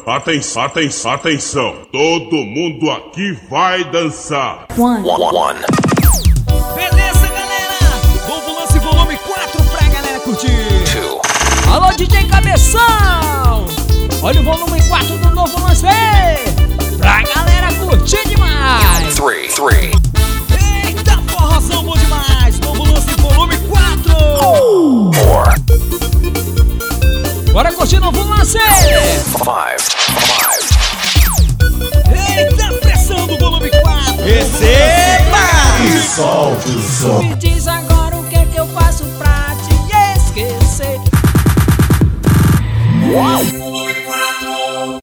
atenção. Todo mundo aqui vai dançar. One. Beleza, galera? Novo lance volume 4 pra galera curtir. 2. Alô, DJ Cabeção! Olha o volume 4 do novo lance aí, pra galera curtir demais. 3. Eita, forrozão bom demais. Novo lance volume 4. 4. Bora curtir novo lance. 5. Eita, pressão do volume 4. Receba! E solta o som. Me diz agora o que é que eu faço pra te esquecer.